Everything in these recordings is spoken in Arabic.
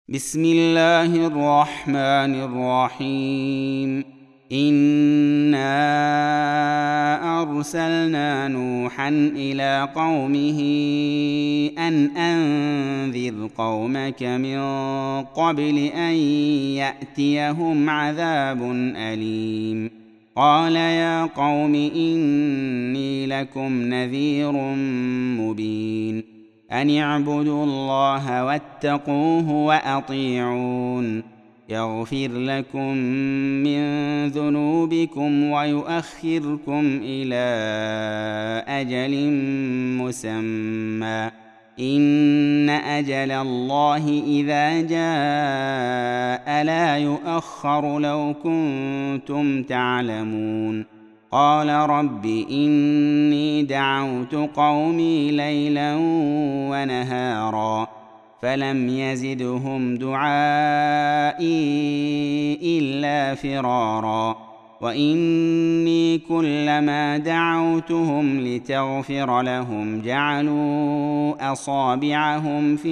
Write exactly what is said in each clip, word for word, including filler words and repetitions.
بسم الله الرحمن الرحيم. إنا أرسلنا نوحا إلى قومه أن أنذر قومك من قبل أن يأتيهم عذاب أليم. قال يا قوم إني لكم نذير مبين أن اعبدوا الله واتقوه وأطيعون يغفر لكم من ذنوبكم ويؤخركم إلى أجل مسمى إن أجل الله إذا جاء لا يؤخر لو كنتم تعلمون. قال رب إني دعوت قومي ليلا ونهارا فلم يزدهم دعائي إلا فرارا وإني كلما دعوتهم لتغفر لهم جعلوا أصابعهم في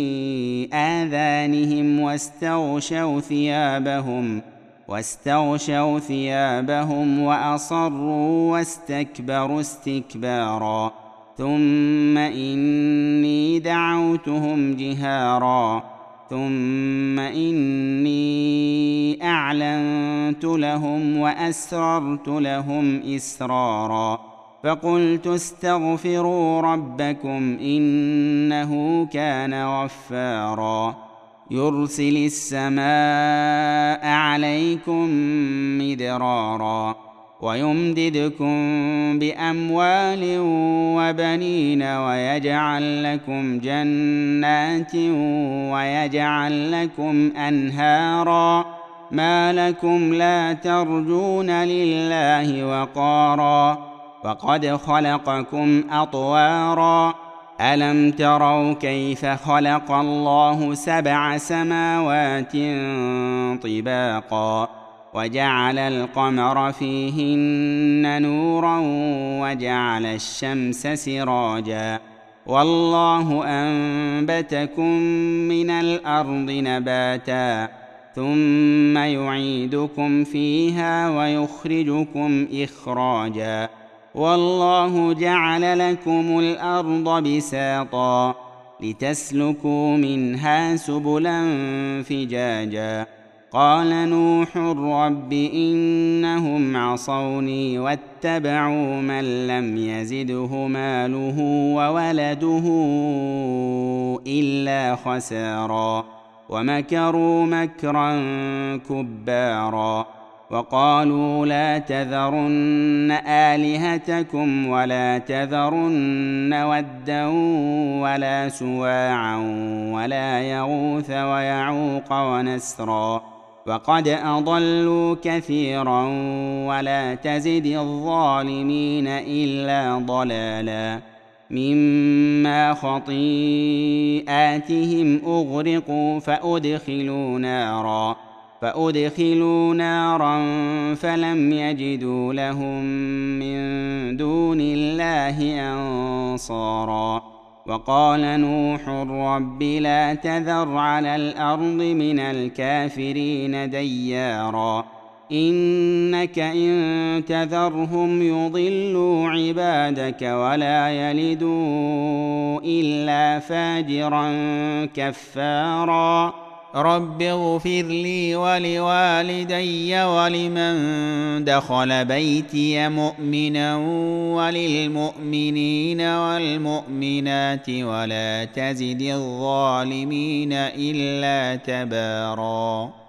آذانهم واستغشوا ثيابهم واستغشوا ثيابهم وأصروا واستكبروا استكبارا ثم إني دعوتهم جهارا ثم إني أعلنت لهم وأسررت لهم إسرارا فقلت استغفروا ربكم إنه كان غفارا يرسل السماء عليكم مدرارا ويمددكم بأموال وبنين ويجعل لكم جنات ويجعل لكم أنهارا ما لكم لا ترجون لله وقارا وقد خلقكم أطوارا ألم تروا كيف خلق الله سبع سماوات طباقا وجعل القمر فيهن نورا وجعل الشمس سراجا والله أنبتكم من الأرض نباتا ثم يعيدكم فيها ويخرجكم إخراجا والله جعل لكم الأرض بساطا لتسلكوا منها سبلا فجاجا قال نوح رب إنهم عصوني واتبعوا من لم يزده ماله وولده إلا خسارا ومكروا مكرا كبارا وقالوا لا تذرن آلهتكم ولا تذرن ودا ولا سواعا ولا يغوث ويعوق ونسرا وقد أضلوا كثيرا ولا تزد الظالمين إلا ضلالا مما خطيئاتهم أغرقوا فأدخلوا نارا فأدخلوا نارا فلم يجدوا لهم من دون الله أنصارا وقال نوح رب لا تذر على الأرض من الكافرين ديارا إنك إن تذرهم يضلوا عبادك ولا يلدوا إلا فاجرا كفارا رب اغفر لي ولوالدي ولمن دخل بيتي مؤمنا وللمؤمنين والمؤمنات ولا تزد الظالمين إلا تبارا.